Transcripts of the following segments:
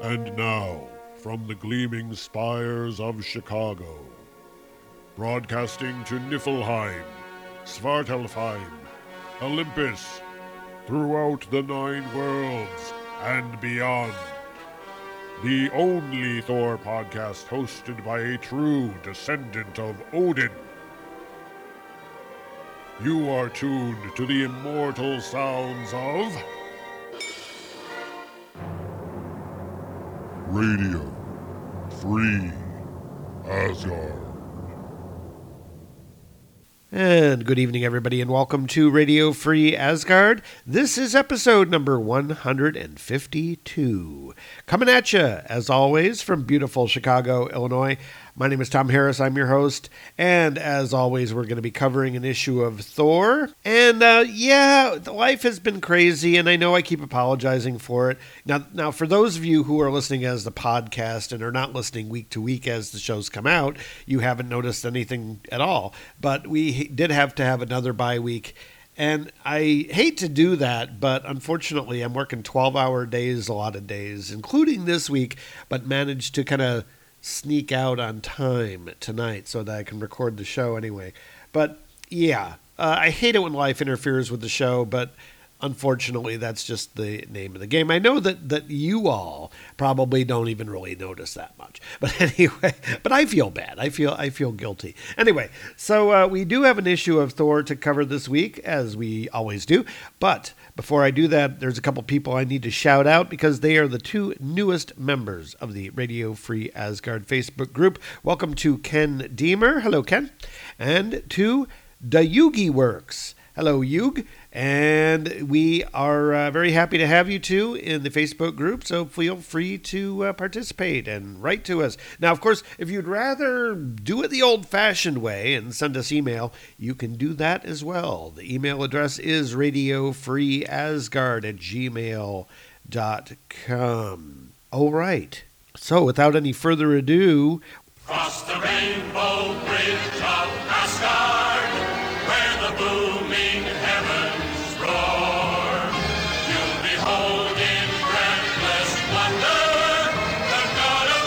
And now, from the gleaming spires of Chicago, broadcasting to Niflheim, Svartalfheim, Olympus, throughout the 9 worlds and beyond. The only Thor podcast hosted by a true descendant of Odin. You are tuned to the immortal sounds of Radio Free Asgard. And good evening, everybody, and welcome to Radio Free Asgard. This is episode number 152. Coming at you, as always, from beautiful Chicago, Illinois. My name is Tom Harris. I'm your host. And as always, we're going to be covering an issue of Thor. And life has been crazy, and I know I keep apologizing for it. Now, for those of you who are listening as the podcast and are not listening week to week as the shows come out, you haven't noticed anything at all. But we did have to have another bye week. And I hate to do that, but unfortunately, I'm working 12-hour days a lot of days, including this week, but managed to kind of sneak out on time tonight so that I can record the show anyway. But yeah, I hate it when life interferes with the show, but unfortunately that's just the name of the game. I know that you all probably don't even really notice that much, but anyway, but I feel bad. I feel guilty. Anyway, so we do have an issue of Thor to cover this week, as we always do, but before I do that, there's a couple people I need to shout out because they are the two newest members of the Radio Free Asgard Facebook group. Welcome to Ken Deemer. Hello, Ken. And to the Yugi Works. Hello, Yug. And we are very happy to have you two in the Facebook group, so feel free to participate and write to us. Now, of course, if you'd rather do it the old-fashioned way and send us email, you can do that as well. The email address is radiofreeasgard@gmail.com. All right. So, without any further ado, cross the rainbow bridge of Asgard, where the booming heavens roar. You'll behold in breathless wonder the god of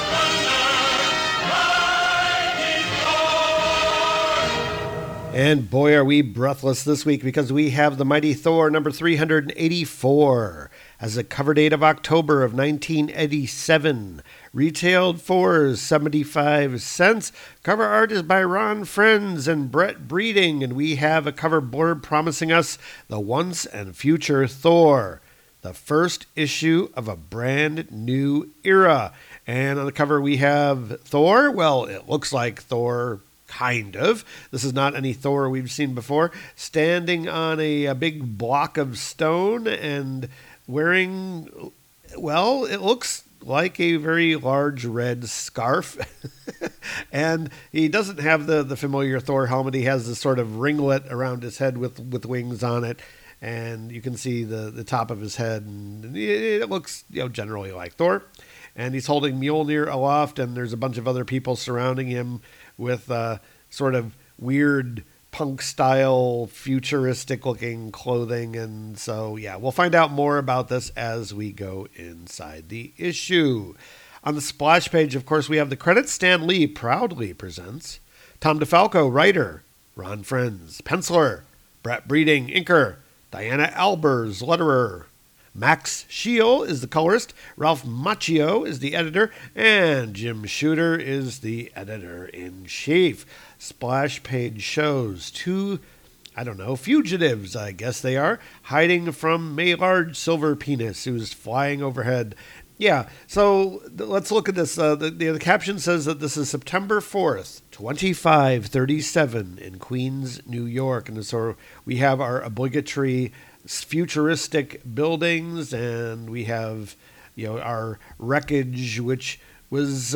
thunder, mighty Thor. and boy, are we breathless this week because we have the Mighty Thor number 384 as a cover date of October of 1987. Retailed for 75 cents. Cover art is by Ron Friends and Brett Breeding, and we have a cover blurb promising us the once and future Thor, the first issue of a brand new era. And on the cover we have Thor. Well, it looks like Thor, kind of. This is not any Thor we've seen before. Standing on a big block of stone and wearing, well, it looks like a very large red scarf. And he doesn't have the familiar Thor helmet. He has this sort of ringlet around his head with wings on it. And you can see the top of his head. And it looks, generally like Thor. And he's holding Mjolnir aloft, and there's a bunch of other people surrounding him with sort of weird punk-style, futuristic-looking clothing. And so, yeah, we'll find out more about this as we go inside the issue. On the splash page, of course, we have the credits. Stan Lee proudly presents. Tom DeFalco, writer. Ron Friends, penciler. Brett Breeding, inker. Diana Albers, letterer. Max Scheel is the colorist, Ralph Macchio is the editor, and Jim Shooter is the editor-in-chief. Splash page shows two, fugitives, I guess they are, hiding from Maillard Silver Penis, who's flying overhead. Yeah, so let's look at this. The caption says that this is September 4th, 2537 in Queens, New York. And so we have our obligatory futuristic buildings, and we have our wreckage, which was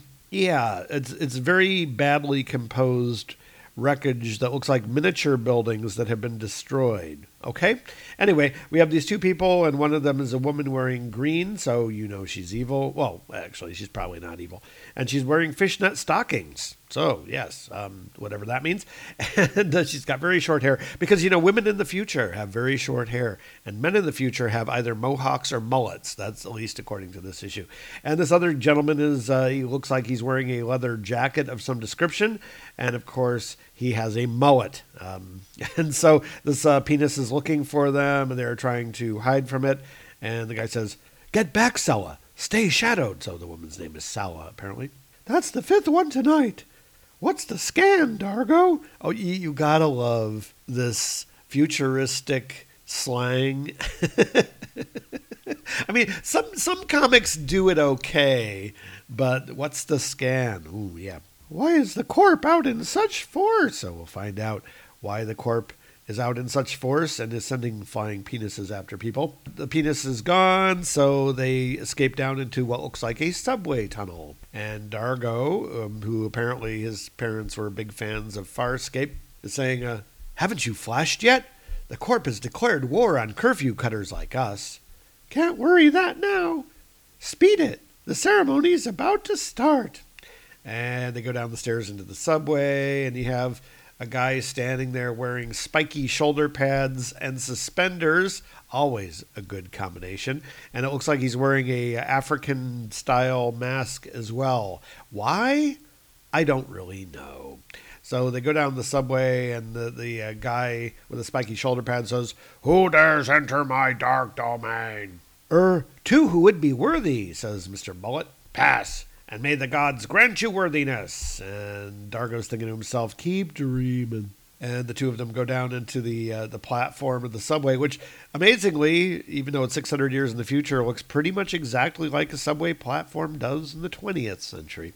it's very badly composed wreckage that looks like miniature buildings that have been destroyed. Okay. Anyway, we have these two people, and one of them is a woman wearing green, so you know she's evil. Well, actually, she's probably not evil. And she's wearing fishnet stockings. So, yes, whatever that means. And she's got very short hair. Because, women in the future have very short hair. And men in the future have either mohawks or mullets. That's at least according to this issue. And this other gentleman he looks like he's wearing a leather jacket of some description. And, of course, he has a mullet. And so this penis is looking for them, and they're trying to hide from it. And the guy says, "Get back, Sala. Stay shadowed." So the woman's name is Sala, apparently. "That's the 5th one tonight. What's the scan, Dargo?" Oh, you gotta love this futuristic slang. I mean, some comics do it okay, but what's the scan? Ooh, yeah. "Why is the corp out in such force?" So we'll find out why the corp is out in such force and is sending flying penises after people. The penis is gone, so they escape down into what looks like a subway tunnel. And Dargo, who apparently his parents were big fans of Farscape, is saying, "Haven't you flashed yet? The corp has declared war on curfew cutters like us." "Can't worry that now. Speed it. The ceremony's about to start." And they go down the stairs into the subway, and you have a guy standing there wearing spiky shoulder pads and suspenders. Always a good combination. And it looks like he's wearing a African-style mask as well. Why? I don't really know. So they go down the subway, and the guy with the spiky shoulder pad says, "Who dares enter my dark domain?" "Two who would be worthy," says Mr. Mullet. "Pass, and may the gods grant you worthiness." And Dargo's thinking to himself, "Keep dreaming." And the two of them go down into the platform of the subway, which, amazingly, even though it's 600 years in the future, looks pretty much exactly like a subway platform does in the 20th century.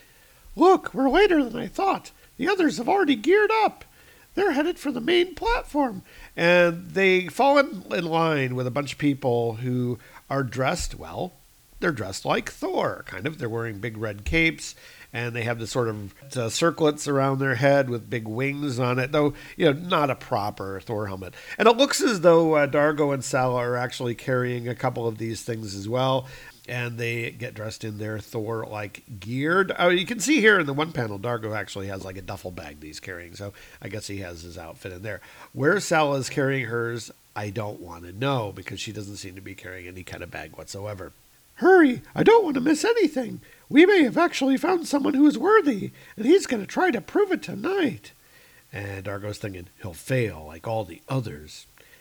"Look, we're later than I thought. The others have already geared up. They're headed for the main platform." And they fall in line with a bunch of people who are dressed, well, they're dressed like Thor, kind of. They're wearing big red capes, and they have the sort of circlets around their head with big wings on it, though, not a proper Thor helmet. And it looks as though Dargo and Sala are actually carrying a couple of these things as well, and they get dressed in their Thor-like geared. Oh, you can see here in the one panel, Dargo actually has like a duffel bag that he's carrying, so I guess he has his outfit in there. Where Sala is carrying hers, I don't want to know, because she doesn't seem to be carrying any kind of bag whatsoever. "Hurry, I don't want to miss anything. We may have actually found someone who is worthy, and he's going to try to prove it tonight." And Dargo's thinking, he'll fail like all the others.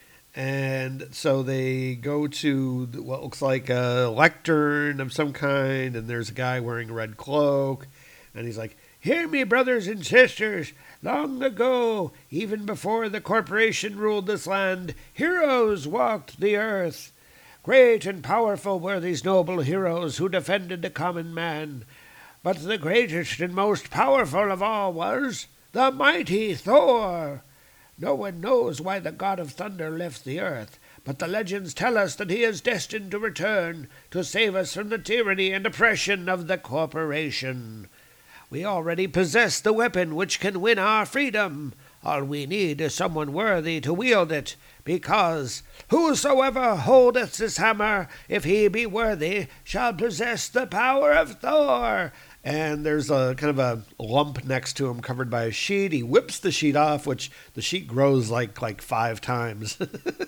And so they go to what looks like a lectern of some kind, and there's a guy wearing a red cloak, and he's like, "Hear me, brothers and sisters. Long ago, even before the corporation ruled this land, heroes walked the earth. Great and powerful were these noble heroes who defended the common man. But the greatest and most powerful of all was the mighty Thor. No one knows why the god of thunder left the earth, but the legends tell us that he is destined to return to save us from the tyranny and oppression of the corporation. We already possess the weapon which can win our freedom. All we need is someone worthy to wield it, because whosoever holdeth this hammer, if he be worthy, shall possess the power of Thor." And there's a kind of a lump next to him covered by a sheet. He whips the sheet off, which the sheet grows like 5 times.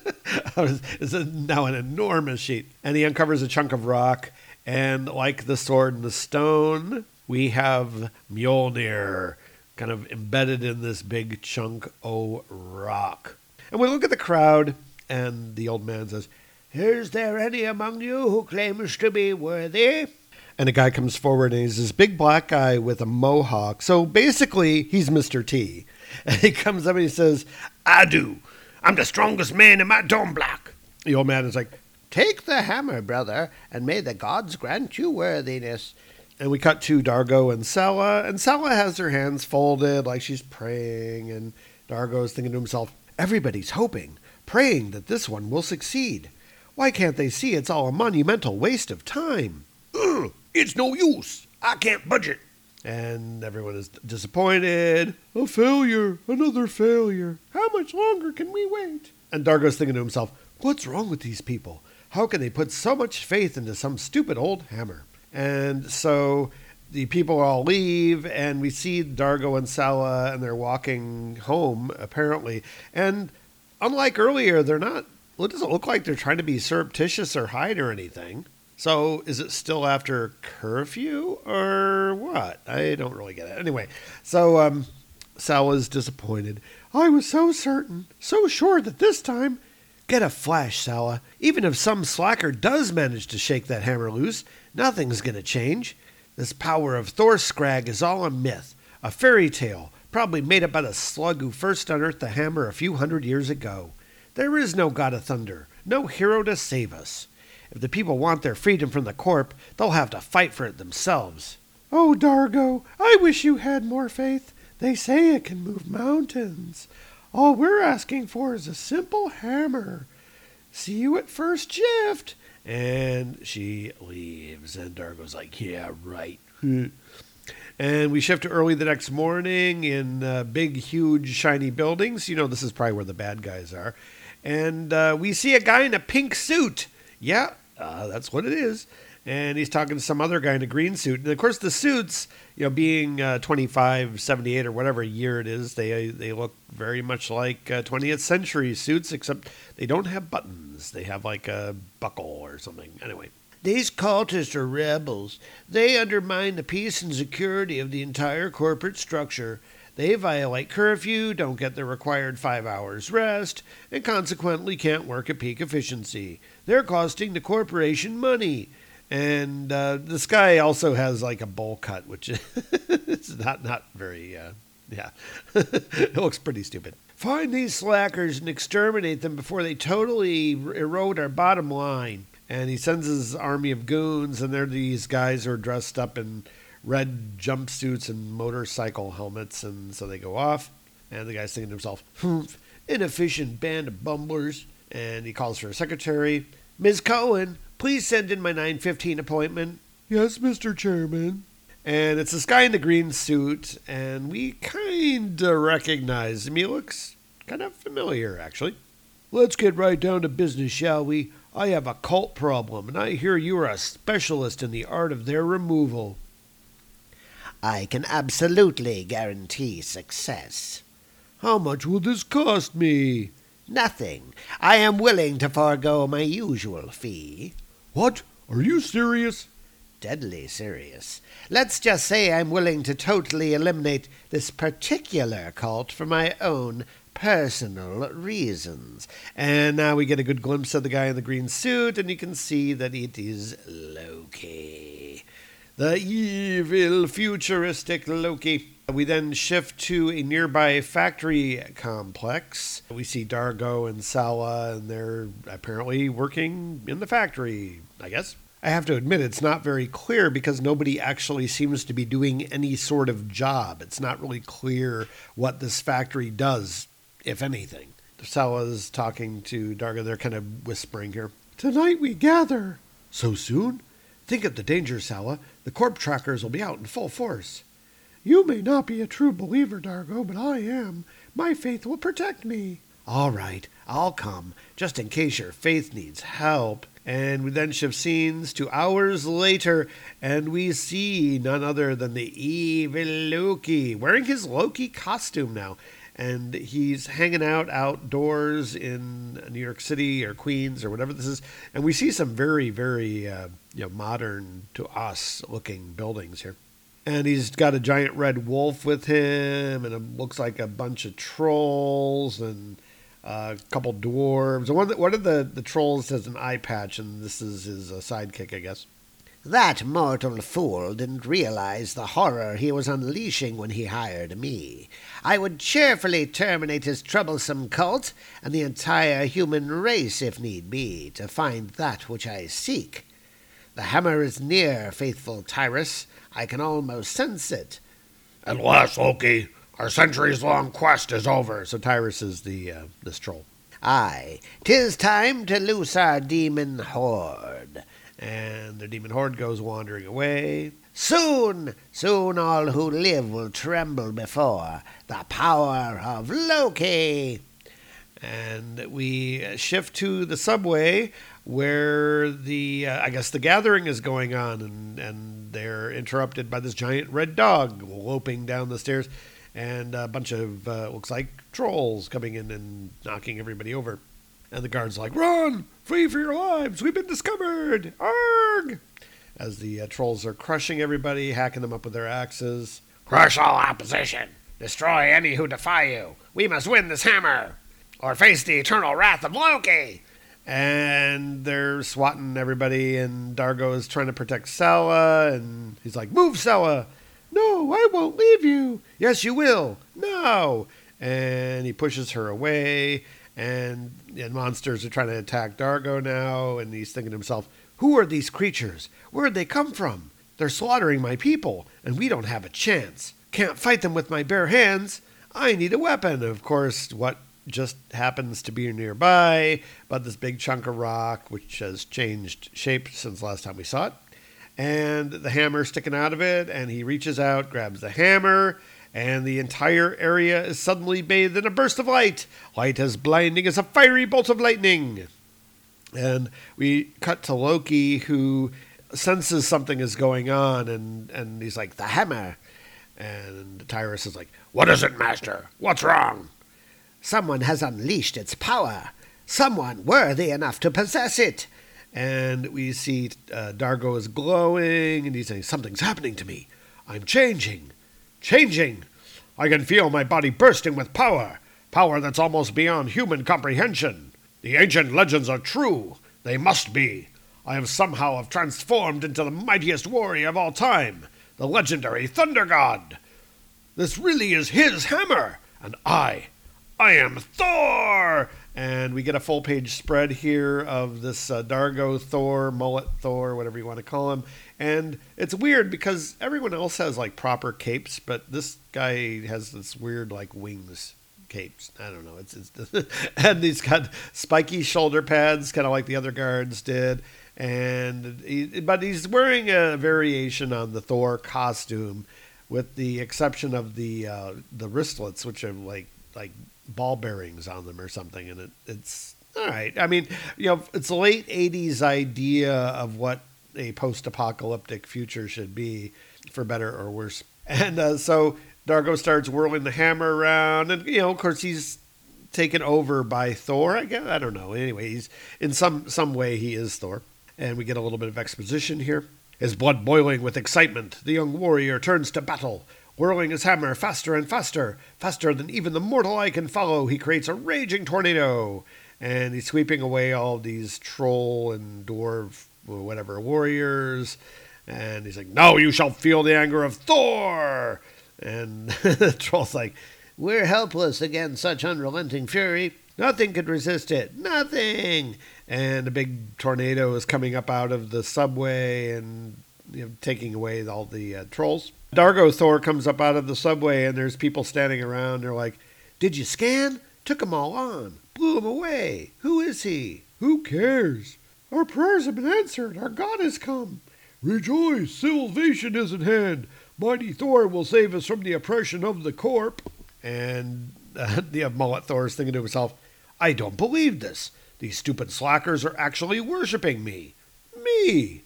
It's now an enormous sheet. And he uncovers a chunk of rock, and like the sword and the stone, we have Mjolnir kind of embedded in this big chunk of rock. And we look at the crowd, and the old man says, "Is there any among you who claims to be worthy?" And a guy comes forward, and he's this big black guy with a mohawk. So basically, he's Mr. T. And he comes up and he says, "I do. I'm the strongest man in my dome block." The old man is like, "Take the hammer, brother, and may the gods grant you worthiness." And we cut to Dargo and Sala has her hands folded like she's praying, and Dargo's thinking to himself, everybody's hoping, praying that this one will succeed. Why can't they see it's all a monumental waste of time? It's no use. I can't budget. And everyone is disappointed. A failure, another failure. How much longer can we wait? And Dargo's thinking to himself, what's wrong with these people? How can they put so much faith into some stupid old hammer? And so the people all leave, and we see Dargo and Sala, and they're walking home, apparently. And unlike earlier, it doesn't look like they're trying to be surreptitious or hide or anything. So is it still after curfew or what? I don't really get it. Anyway, so Sala's disappointed. I was so certain, so sure that this time... Get a flash, Sala. Even if some slacker does manage to shake that hammer loose, nothing's going to change. This power of Thorskrag is all a myth, a fairy tale, probably made up by the slug who first unearthed the hammer a few 100 years ago. There is no god of thunder, no hero to save us. If the people want their freedom from the corp, they'll have to fight for it themselves. Oh, Dargo, I wish you had more faith. They say it can move mountains. All we're asking for is a simple hammer. See you at first shift. And she leaves. And Dargo's like, yeah, right. And we shift to early the next morning in big, huge, shiny buildings. You know, this is probably where the bad guys are. And we see a guy in a pink suit. Yeah, that's what it is. And he's talking to some other guy in a green suit. And, of course, the suits, being 2578 or whatever year it is, they look very much like 20th century suits, except they don't have buttons. They have like a buckle or something. Anyway. These cultists are rebels. They undermine the peace and security of the entire corporate structure. They violate curfew, don't get the required 5 hours rest, and consequently can't work at peak efficiency. They're costing the corporation money. And this guy also has like a bowl cut, which is not very, it looks pretty stupid. Find these slackers and exterminate them before they totally erode our bottom line. And he sends his army of goons, and they're these guys who are dressed up in red jumpsuits and motorcycle helmets, and so they go off. And the guy's thinking to himself, inefficient band of bumblers. And he calls for a secretary. Ms. Cohen, please send in my 9:15 appointment. Yes, Mr. Chairman. And it's this guy in the green suit, and we kind of recognize him. He looks kind of familiar, actually. Let's get right down to business, shall we? I have a cult problem, and I hear you are a specialist in the art of their removal. I can absolutely guarantee success. How much will this cost me? Nothing. I am willing to forego my usual fee. What? Are you serious? Deadly serious. Let's just say I'm willing to totally eliminate this particular cult for my own personal reasons. And now we get a good glimpse of the guy in the green suit, and you can see that it is Loki. The evil, futuristic Loki. We then shift to a nearby factory complex. We see Dargo and Sala, and they're apparently working in the factory, I guess. I have to admit, it's not very clear because nobody actually seems to be doing any sort of job. It's not really clear what this factory does, if anything. Sala's talking to Dargo. They're kind of whispering here. Tonight we gather. So soon? Think of the danger, Sala. The corp trackers will be out in full force. You may not be a true believer, Dargo, but I am. My faith will protect me. All right, I'll come, just in case your faith needs help. And we then shift scenes to hours later, and we see none other than the evil Loki, wearing his Loki costume now. And he's hanging out outdoors in New York City or Queens or whatever this is. And we see some very, very modern to us looking buildings here. And he's got a giant red wolf with him, and it looks like a bunch of trolls and a couple dwarves. One of the trolls has an eye patch, and this is his sidekick, I guess. That mortal fool didn't realize the horror he was unleashing when he hired me. I would cheerfully terminate his troublesome cult and the entire human race, if need be, to find that which I seek. The hammer is near, faithful Tyrus. I can almost sense it. At last, Loki, our centuries-long quest is over. So Tyrus is this troll. Aye, 'tis time to loose our demon horde. And the demon horde goes wandering away. Soon all who live will tremble before the power of Loki. And we shift to the subway where I guess the gathering is going on, and they're interrupted by this giant red dog loping down the stairs, and a bunch of, looks like trolls coming in and knocking everybody over. And the guard's like, "Run! Flee for your lives! We've been discovered! Arg!" As the trolls are crushing everybody, hacking them up with their axes. "Crush all opposition! Destroy any who defy you! We must win this hammer! Or face the eternal wrath of Loki!" And they're swatting everybody, and Dargo is trying to protect Sella, and he's like, "Move, Sella!" "No, I won't leave you." "Yes, you will." "No." And he pushes her away, and monsters are trying to attack Dargo now, and he's thinking to himself, "Who are these creatures? Where'd they come from? They're slaughtering my people, and we don't have a chance. Can't fight them with my bare hands. I need a weapon." Of course, what just happens to be nearby, but this big chunk of rock, which has changed shape since last time we saw it, and the hammer sticking out of it, and he reaches out, grabs the hammer, and the entire area is suddenly bathed in a burst of light. Light as blinding as a fiery bolt of lightning. And we cut to Loki, who senses something is going on, and he's like, "The hammer." And Tyrus is like, "What is it, Master? What's wrong?" "Someone has unleashed its power. Someone worthy enough to possess it." And we see Dargo is glowing, and he's saying, "Something's happening to me. I'm changing. I can feel my body bursting with power that's almost beyond human comprehension. The ancient legends are true. They must be. I have somehow transformed into the mightiest warrior of all time, the legendary Thunder God. This really is his hammer, and I am Thor!" And we get a full-page spread here of this Dargo Thor, Mullet Thor, whatever you want to call him. And it's weird because everyone else has, like, proper capes, but this guy has this weird, like, wings capes. I don't know. It's and he's got spiky shoulder pads, kind of like the other guards did. But he's wearing a variation on the Thor costume, with the exception of the wristlets, which are like ball bearings on them or something, and it's all right. I mean, it's a late 80s idea of what a post-apocalyptic future should be, for better or worse. And so Dargo starts whirling the hammer around, and of course he's taken over by Thor. I guess, I don't know. Anyway, he's in some way he is Thor, and we get a little bit of exposition here. His blood boiling with excitement, the young warrior turns to battle. Whirling his hammer faster and faster, faster than even the mortal eye can follow, he creates a raging tornado. And he's sweeping away all these troll and dwarf, or whatever, warriors. And he's like, "Now you shall feel the anger of Thor!" And the troll's like, "We're helpless against such unrelenting fury. Nothing could resist it. Nothing!" And a big tornado is coming up out of the subway and taking away all the trolls. Dargo Thor comes up out of the subway, and there's people standing around. They're like, "Did you scan? Took them all on. Blew them away. Who is he?" "Who cares? Our prayers have been answered. Our God has come. Rejoice, salvation is at hand. Mighty Thor will save us from the oppression of the corp." And the Mullet Thor is thinking to himself, "I don't believe this. These stupid slackers are actually worshipping me. Me!"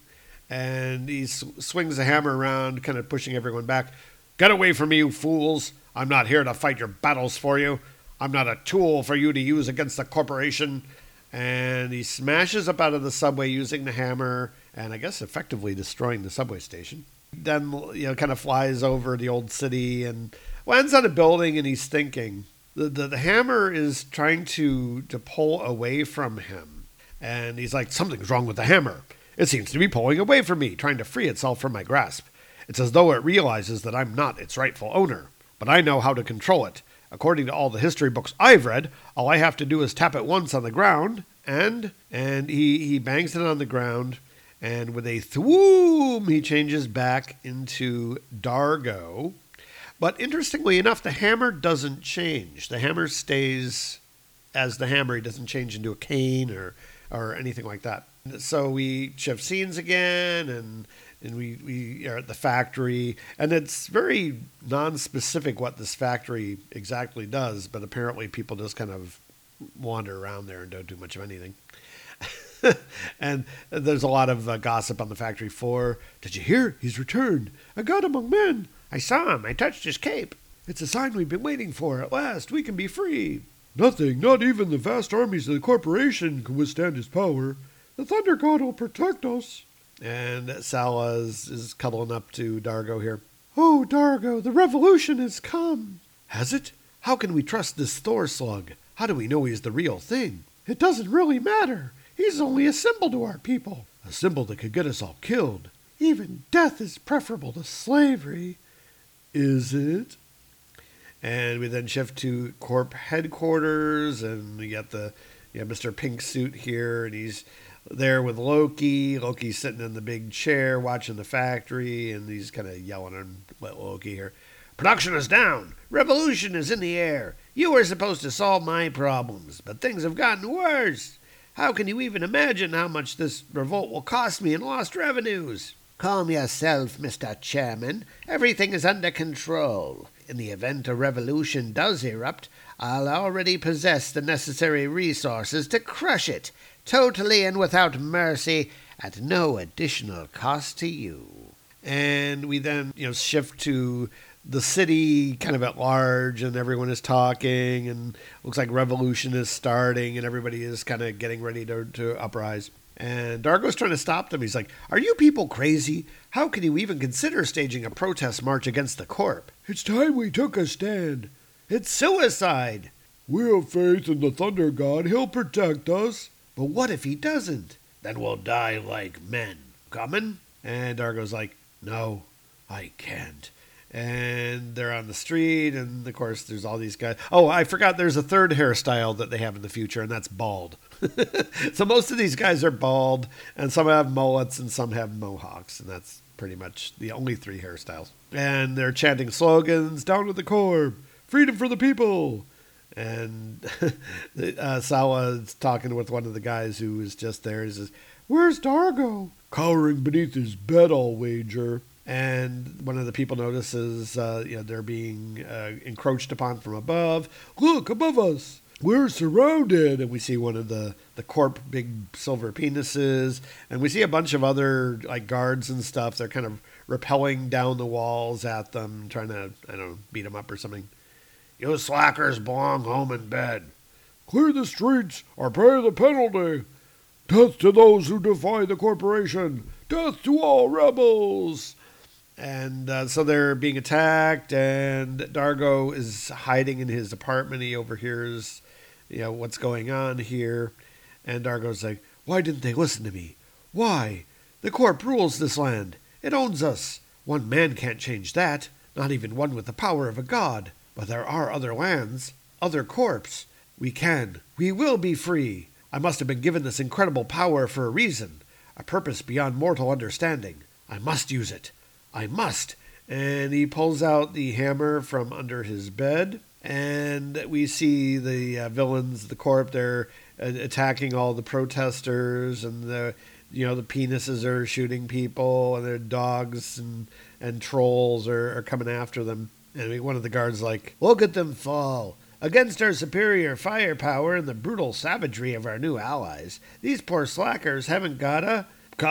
And he swings the hammer around, kind of pushing everyone back. "Get away from me, you fools. I'm not here to fight your battles for you. I'm not a tool for you to use against the corporation." And he smashes up out of the subway using the hammer, and I guess effectively destroying the subway station. Then, kind of flies over the old city and lands on a building, and he's thinking. The hammer is trying to pull away from him. And he's like, "Something's wrong with the hammer. It seems to be pulling away from me, trying to free itself from my grasp. It's as though it realizes that I'm not its rightful owner. But I know how to control it. According to all the history books I've read, all I have to do is tap it once on the ground, and he bangs it on the ground, and with a thwoom, he changes back into Dargo. But interestingly enough, the hammer doesn't change. The hammer stays as the hammer. He doesn't change into a cane or anything like that. So we shift scenes again, and we are at the factory, and it's very non-specific what this factory exactly does, but apparently people just kind of wander around there and don't do much of anything. And there's a lot of gossip on the factory floor. Did you hear? He's returned. A god among men. I saw him. I touched his cape. It's a sign we've been waiting for. At last, we can be free. Nothing, not even the vast armies of the corporation, can withstand his power. The Thunder God will protect us. And Sala is cuddling up to Dargo here. Oh, Dargo, the revolution has come. Has it? How can we trust this Thor slug? How do we know he's the real thing? It doesn't really matter. He's only a symbol to our people. A symbol that could get us all killed. Even death is preferable to slavery. Is it? And we then shift to Corp headquarters, and we got Mr. Pink Suit here, and he's there with Loki. Loki's sitting in the big chair watching the factory, and he's kind of yelling at Loki here. Production is down. Revolution is in the air. You were supposed to solve my problems, but things have gotten worse. How can you even imagine how much this revolt will cost me in lost revenues? Calm yourself, Mr. Chairman. Everything is under control. In the event a revolution does erupt, I'll already possess the necessary resources to crush it, totally and without mercy, at no additional cost to you. And we then, shift to the city kind of at large, and everyone is talking, and looks like revolution is starting, and everybody is kind of getting ready to uprise. And Dargo's trying to stop them. He's like, are you people crazy? How can you even consider staging a protest march against the Corp? It's time we took a stand. It's suicide. We have faith in the Thunder God. He'll protect us. But what if he doesn't? Then we'll die like men. Coming? And Dargo's like, no, I can't. And they're on the street, and of course there's all these guys. Oh, I forgot there's a third hairstyle that they have in the future, and that's bald. So most of these guys are bald, and some have mullets, and some have mohawks, and that's pretty much the only three hairstyles. And they're chanting slogans, down with the Corp, freedom for the people. And Sawa's talking with one of the guys who was just there. He says, where's Dargo? Cowering beneath his bed, I'll wager. And one of the people notices, they're being encroached upon from above. Look, above us. We're surrounded. And we see one of the Corp big silver penises. And we see a bunch of other guards and stuff. They're kind of rappelling down the walls at them, trying to, beat them up or something. You slackers belong home in bed. Clear the streets or pay the penalty. Death to those who defy the corporation. Death to all rebels. And so they're being attacked, and Dargo is hiding in his apartment. He overhears, what's going on here. And Dargo's like, why didn't they listen to me? Why? The Corp rules this land. It owns us. One man can't change that, not even one with the power of a god. But there are other lands, other Corps. We will be free. I must have been given this incredible power for a reason, a purpose beyond mortal understanding. I must use it. I must. And he pulls out the hammer from under his bed, and we see the villains, the Corp, they're attacking all the protesters, and the penises are shooting people, and their dogs and trolls are coming after them. And one of the guards like, look at them fall. Against our superior firepower and the brutal savagery of our new allies, these poor slackers haven't got a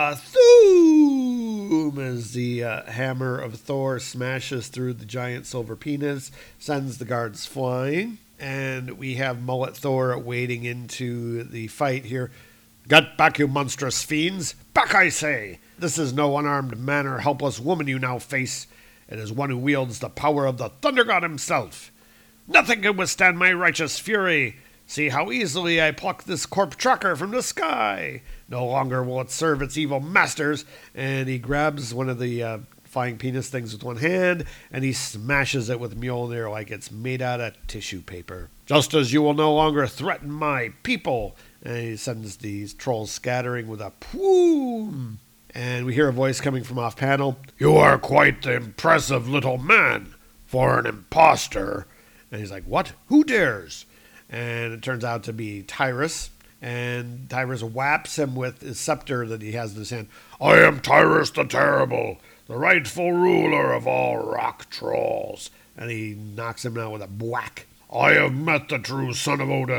Kathoom! As the hammer of Thor smashes through the giant silver penis, sends the guards flying. And we have Mullet Thor wading into the fight here. Get back, you monstrous fiends! Back, I say! This is no unarmed man or helpless woman you now face. It is one who wields the power of the Thunder God himself. Nothing can withstand my righteous fury. See how easily I pluck this Corp trucker from the sky. No longer will it serve its evil masters. And he grabs one of the flying penis things with one hand, and he smashes it with Mjolnir like it's made out of tissue paper. Just as you will no longer threaten my people. And he sends these trolls scattering with a pwoom. And we hear a voice coming from off panel. You are quite the impressive little man for an imposter. And he's like, what? Who dares? And it turns out to be Tyrus. And Tyrus whaps him with his scepter that he has in his hand. I am Tyrus the Terrible, the rightful ruler of all rock trolls. And he knocks him down with a whack. I have met the true son of Odin,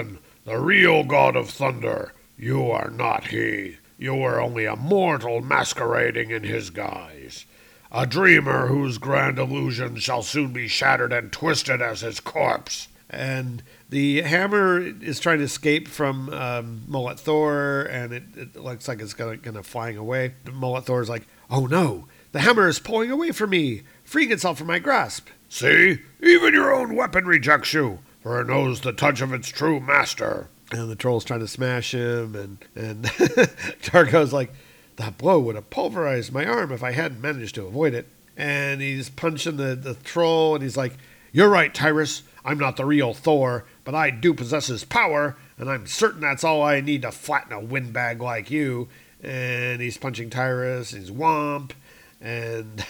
The real god of thunder. You are not he. You are only a mortal masquerading in his guise. A dreamer whose grand illusions shall soon be shattered and twisted as his corpse. And the hammer is trying to escape from Mullet Thor, and it looks like it's kind of flying away. Mullet Thor is like, oh no, the hammer is pulling away from me, freeing itself from my grasp. See? Even your own weapon rejects you, for it knows the touch of its true master. And the troll's trying to smash him, and Dargo's like, that blow would have pulverized my arm if I hadn't managed to avoid it. And he's punching the troll, and he's like, you're right, Tyrus. I'm not the real Thor, but I do possess his power, and I'm certain that's all I need to flatten a windbag like you. And he's punching Tyrus, and he's womp, and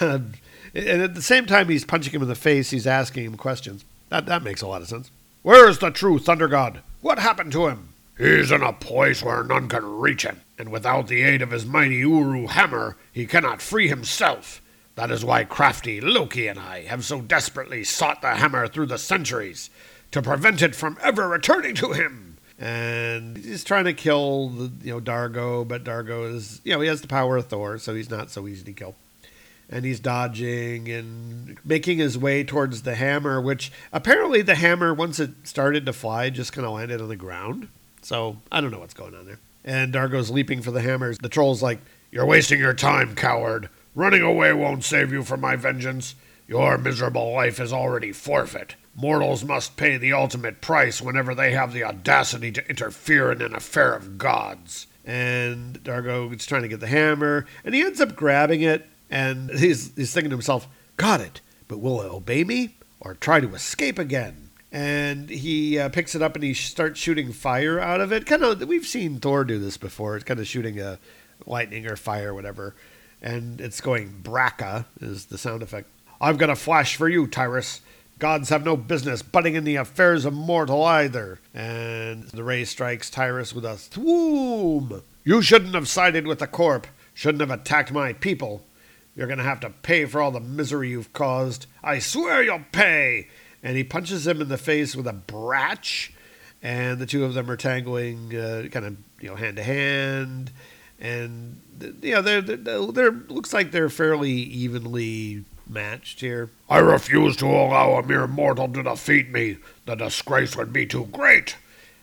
at the same time he's punching him in the face, he's asking him questions. That makes a lot of sense. Where's the true Thunder God? What happened to him? He's in a place where none can reach him, and without the aid of his mighty Uru hammer, he cannot free himself. That is why crafty Loki and I have so desperately sought the hammer through the centuries, to prevent it from ever returning to him. And he's trying to kill Dargo, but Dargo is, he has the power of Thor, so he's not so easy to kill. And he's dodging and making his way towards the hammer, which apparently the hammer, once it started to fly, just kind of landed on the ground. So I don't know what's going on there. And Dargo's leaping for the hammers. The troll's like, you're wasting your time, coward. Running away won't save you from my vengeance. Your miserable life is already forfeit. Mortals must pay the ultimate price whenever they have the audacity to interfere in an affair of gods. And Dargo is trying to get the hammer, and he ends up grabbing it, and he's thinking to himself, got it, but will it obey me or try to escape again? And he picks it up and he starts shooting fire out of it. We've seen Thor do this before. It's kind of shooting a lightning or fire or whatever. And it's going braka is the sound effect. I've got a flash for you, Tyrus. Gods have no business butting in the affairs of mortal either. And the ray strikes Tyrus with a thwoom. You shouldn't have sided with the Corp. Shouldn't have attacked my people. You're going to have to pay for all the misery you've caused. I swear you'll pay. And he punches him in the face with a brach. And the two of them are tangling hand to hand. And they're looks like they're fairly evenly matched here. I refuse to allow a mere mortal to defeat me. The disgrace would be too great.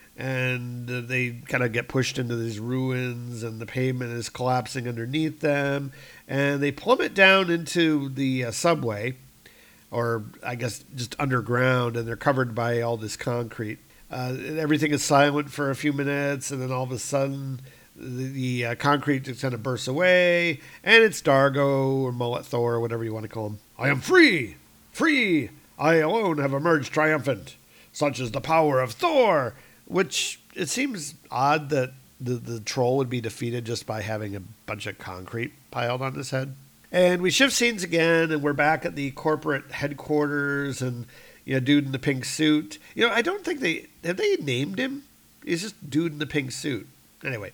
And they kind of get pushed into these ruins, and the pavement is collapsing underneath them. And they plummet down into the subway, or I guess just underground, and they're covered by all this concrete. Everything is silent for a few minutes, and then all of a sudden the concrete just kind of bursts away, and it's Dargo or Mullet Thor or whatever you want to call him. I am free! Free! I alone have emerged triumphant. Such is the power of Thor! Which, it seems odd that the troll would be defeated just by having a bunch of concrete piled on his head. And we shift scenes again, and we're back at the corporate headquarters, and dude in the pink suit. I don't think they named him. He's just dude in the pink suit. Anyway,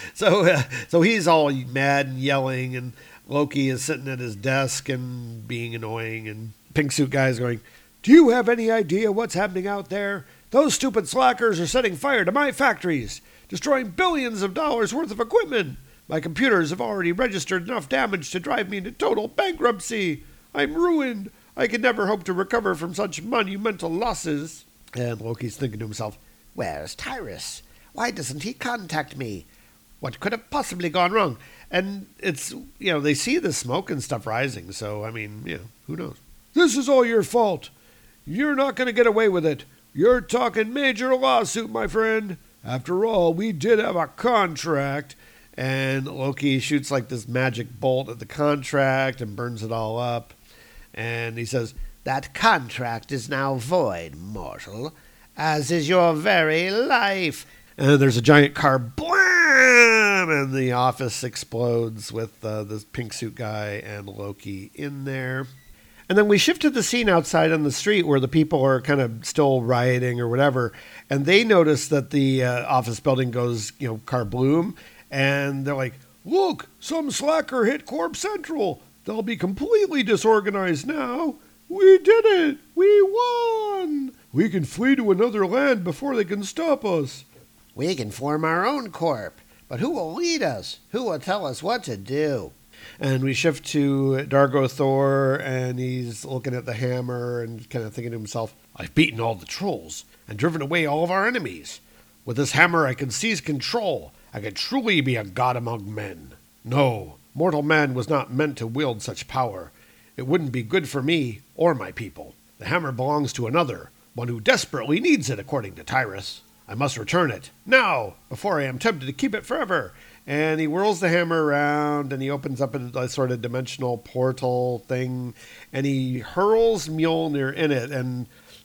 so he's all mad and yelling, and Loki is sitting at his desk and being annoying, and pink suit guy is going, do you have any idea what's happening out there? Those stupid slackers are setting fire to my factories, destroying billions of dollars worth of equipment. My computers have already registered enough damage to drive me into total bankruptcy. I'm ruined. I can never hope to recover from such monumental losses. And Loki's thinking to himself, where's Tyrus? Why doesn't he contact me? What could have possibly gone wrong? And it's, they see the smoke and stuff rising, so, who knows? This is all your fault. You're not going to get away with it. You're talking major lawsuit, my friend. After all, we did have a contract. And Loki shoots like this magic bolt at the contract and burns it all up. And he says, that contract is now void, mortal, as is your very life. And there's a giant car, blam, and the office explodes with this pink suit guy and Loki in there. And then we shift to the scene outside on the street where the people are kind of still rioting or whatever. And they notice that the office building goes, car-bloom. And they're like, look, some slacker hit Corp Central. They'll be completely disorganized now. We did it. We won. We can flee to another land before they can stop us. We can form our own corp, but who will lead us? Who will tell us what to do? And we shift to Dargo Thor, and he's looking at the hammer and kind of thinking to himself, I've beaten all the trolls and driven away all of our enemies. With this hammer I can seize control. I can truly be a god among men. No, mortal man was not meant to wield such power. It wouldn't be good for me or my people. The hammer belongs to another, one who desperately needs it, according to Tyrus. I must return it, now, before I am tempted to keep it forever. And he whirls the hammer around, and he opens up a sort of dimensional portal thing, and he hurls Mjolnir in it. And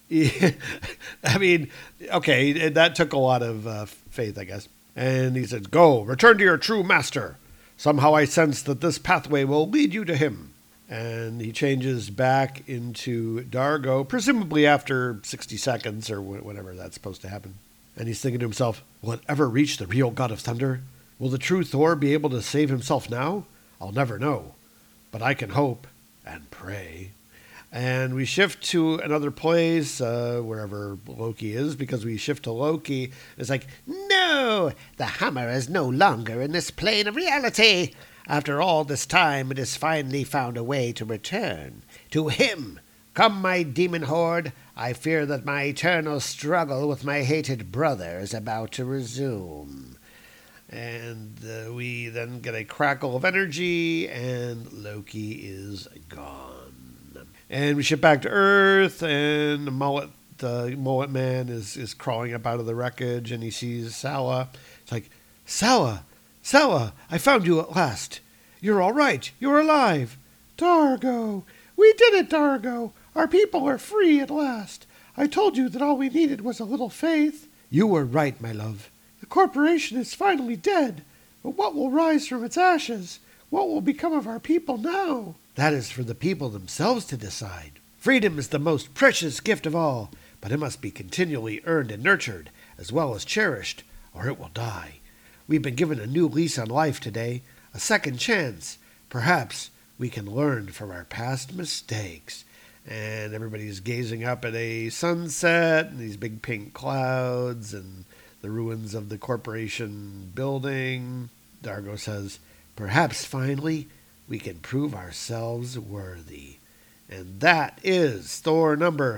I mean, okay, that took a lot of faith, I guess. And he says, go, return to your true master. Somehow I sense that this pathway will lead you to him. And he changes back into Dargo, presumably after 60 seconds or whatever that's supposed to happen. And he's thinking to himself, will it ever reach the real God of Thunder? Will the true Thor be able to save himself now? I'll never know. But I can hope and pray. And we shift to another place, wherever Loki is, because we shift to Loki. It's like, no, the hammer is no longer in this plane of reality. After all this time, it has finally found a way to return. To him. Come, my demon horde. I fear that my eternal struggle with my hated brother is about to resume. And we then get a crackle of energy, and Loki is gone. And we ship back to Earth, and the mullet man is crawling up out of the wreckage, and he sees Sala. It's like, Sala, I found you at last. You're all right. You're alive. Dargo, we did it, Dargo. Our people are free at last. I told you that all we needed was a little faith. You were right, my love. The corporation is finally dead, but what will rise from its ashes? What will become of our people now? That is for the people themselves to decide. Freedom is the most precious gift of all, but it must be continually earned and nurtured, as well as cherished, or it will die. We've been given a new lease on life today, a second chance. Perhaps we can learn from our past mistakes. And everybody's gazing up at a sunset and these big pink clouds and the ruins of the corporation building. Dargo says, perhaps finally we can prove ourselves worthy. And that is Thor number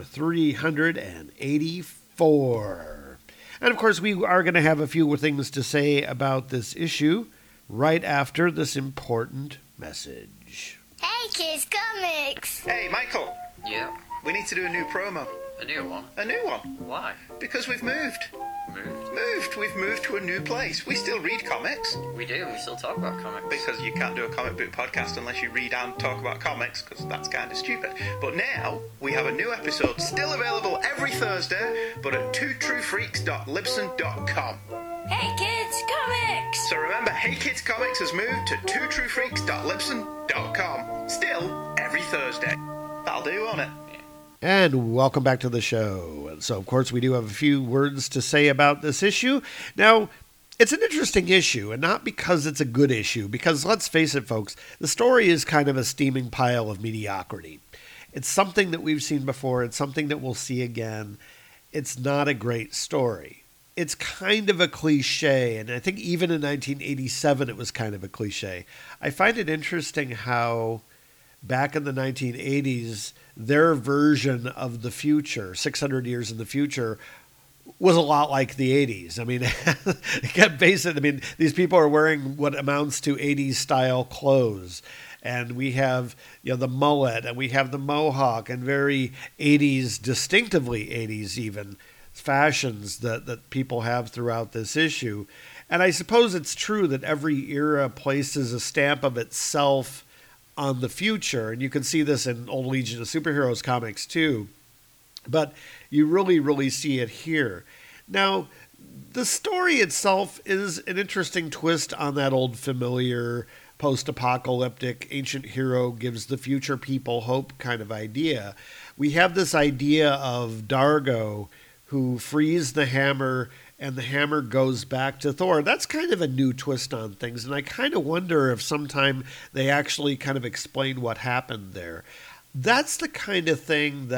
384. And of course, we are going to have a few things to say about this issue right after this important message. Hey, Kids Comics! Hey, Michael. Yeah? We need to do a new promo. A new one? A new one. Why? Because we've moved. Moved? We've moved to a new place. We still read comics. We do. We still talk about comics. Because you can't do a comic book podcast unless you read and talk about comics, because that's kind of stupid. But now, we have a new episode still available every Thursday, but at twotruefreaks.libsyn.com. Hey, Kids Comics! So remember, Hey Kids Comics has moved to twotruefreaks.libsyn.com. Still, every Thursday. That'll do, won't it? And welcome back to the show. So, of course, we do have a few words to say about this issue. Now, it's an interesting issue, and not because it's a good issue, because let's face it, folks, the story is kind of a steaming pile of mediocrity. It's something that we've seen before. It's something that we'll see again. It's not a great story. It's kind of a cliche, and I think even in 1987 it was kind of a cliche. I find it interesting how back in the 1980s, their version of the future, 600 years in the future, was a lot like the 80s. I mean, these people are wearing what amounts to 80s style clothes. And we have, the mullet, and we have the mohawk, and very 80s, distinctively 80s even, fashions that people have throughout this issue. And I suppose it's true that every era places a stamp of itself on the future, and you can see this in old Legion of Superheroes comics too, but you really, really see it here. Now, the story itself is an interesting twist on that old familiar post-apocalyptic ancient hero gives the future people hope kind of idea. We have this idea of Dargo who frees the hammer, and the hammer goes back to Thor. That's kind of a new twist on things, and I kind of wonder if sometime they actually kind of explain what happened there. That's the kind of thing that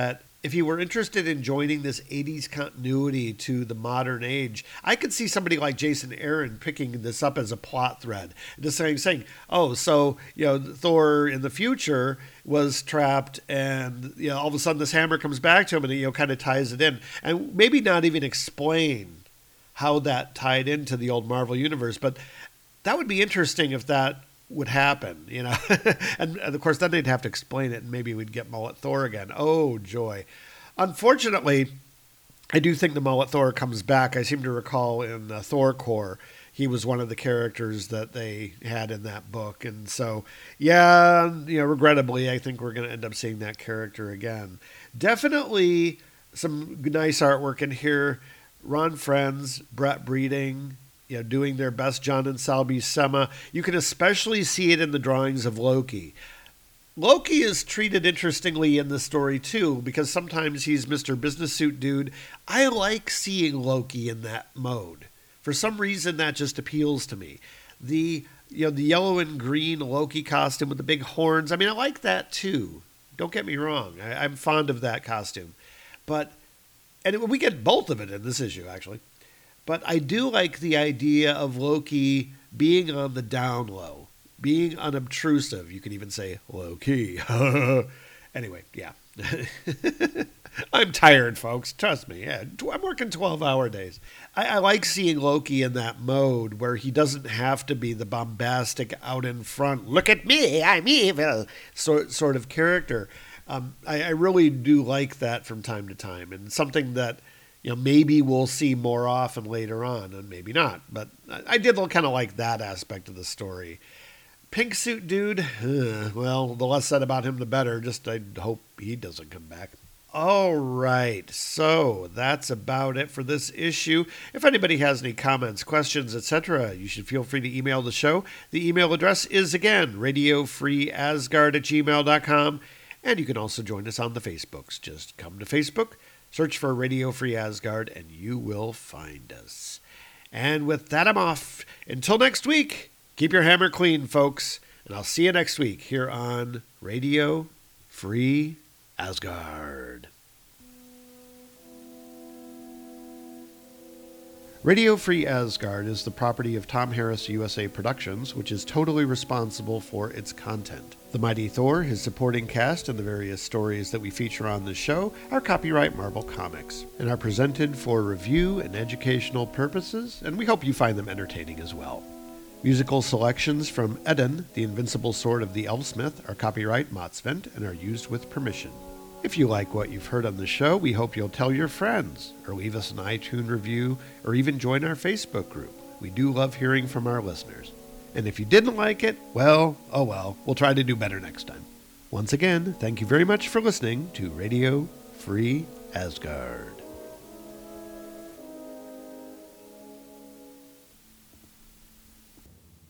if you were interested in joining this 80s continuity to the modern age, I could see somebody like Jason Aaron picking this up as a plot thread. Just saying, oh, so, Thor in the future was trapped and, all of a sudden this hammer comes back to him and, kind of ties it in. And maybe not even explain how that tied into the old Marvel universe. But that would be interesting if that would happen, and of course then they'd have to explain it and maybe we'd get Mullet Thor again. Oh joy. Unfortunately, I do think the Mullet Thor comes back. I seem to recall in Thor Core he was one of the characters that they had in that book, and so regrettably I think we're going to end up seeing that character again. Definitely some nice artwork in here. Ron Frenz, Brett Breeding, doing their best John and Sal Buscema. You can especially see it in the drawings of Loki. Loki is treated interestingly in the story, too, because sometimes he's Mr. Business Suit Dude. I like seeing Loki in that mode. For some reason, that just appeals to me. The yellow and green Loki costume with the big horns, I like that, too. Don't get me wrong. I'm fond of that costume. And we get both of it in this issue, actually. But I do like the idea of Loki being on the down low, being unobtrusive. You could even say low-key. Anyway, yeah. I'm tired, folks. Trust me. Yeah, I'm working 12-hour days. I like seeing Loki in that mode where he doesn't have to be the bombastic, out in front, look at me, I'm evil, sort of character. I really do like that from time to time, and something that maybe we'll see more often later on, and maybe not. But I did kind of like that aspect of the story. Pink Suit Dude, well, the less said about him, the better. Just I hope he doesn't come back. All right, so that's about it for this issue. If anybody has any comments, questions, etc., you should feel free to email the show. The email address is, again, radiofreeasgard@gmail.com. And you can also join us on the Facebooks. Just come to Facebook, search for Radio Free Asgard, and you will find us. And with that, I'm off. Until next week, keep your hammer clean, folks. And I'll see you next week here on Radio Free Asgard. Radio Free Asgard is the property of Tom Harris USA Productions, which is totally responsible for its content. The Mighty Thor, his supporting cast, and the various stories that we feature on this show are copyright Marvel Comics and are presented for review and educational purposes, and we hope you find them entertaining as well. Musical selections from Eden, the Invincible Sword of the Elfsmith, are copyright Motzvent and are used with permission. If you like what you've heard on the show, we hope you'll tell your friends, or leave us an iTunes review, or even join our Facebook group. We do love hearing from our listeners. And if you didn't like it, well, oh well, we'll try to do better next time. Once again, thank you very much for listening to Radio Free Asgard.